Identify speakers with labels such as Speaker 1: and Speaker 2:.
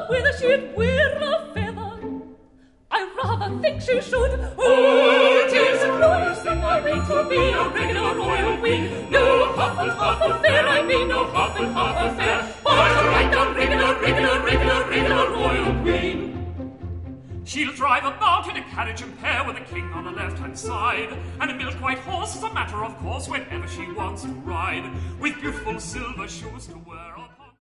Speaker 1: whether she'd wear a feather. I rather think she should. Oh, it isn't nice that I mean to be a regular royal queen. No half and half affair, I mean no half and half affair, but a right down regular royal queen. She'll drive about in a carriage and pair with a king on the left-hand side, and a milk-white horse is a matter of course whenever she wants to ride, with beautiful silver shoes to wear.